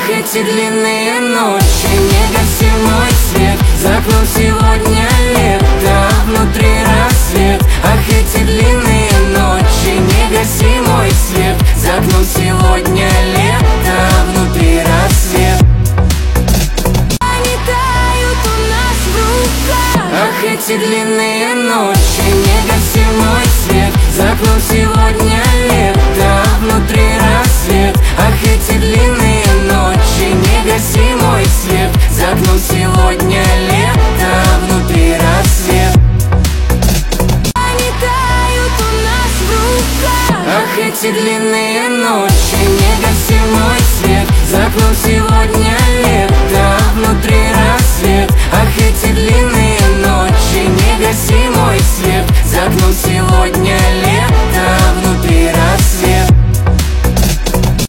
Ах, эти длинные ночи, не гаси мой свет. За окном сегодня лето, внутри рассвет. Ах, эти длинные ночи, не гаси мой свет. За окном сегодня лето, внутри рассвет. Они тают у нас в руках. Ах, эти длинные ночи, не гаси мой свет. За окном сегодня лето, внутри рассвет. Ах, эти длинные ночи, не гаси мой свет. За окном сегодня лето, внутри рассвет. Они тают у нас в руках. Ах, эти длинные ночи, не гаси мой свет. За окном сегодня лето, внутри рассвет. Ах, эти длинные ночи, не гаси мой свет. За окном сегодня лето, внутри рассвет.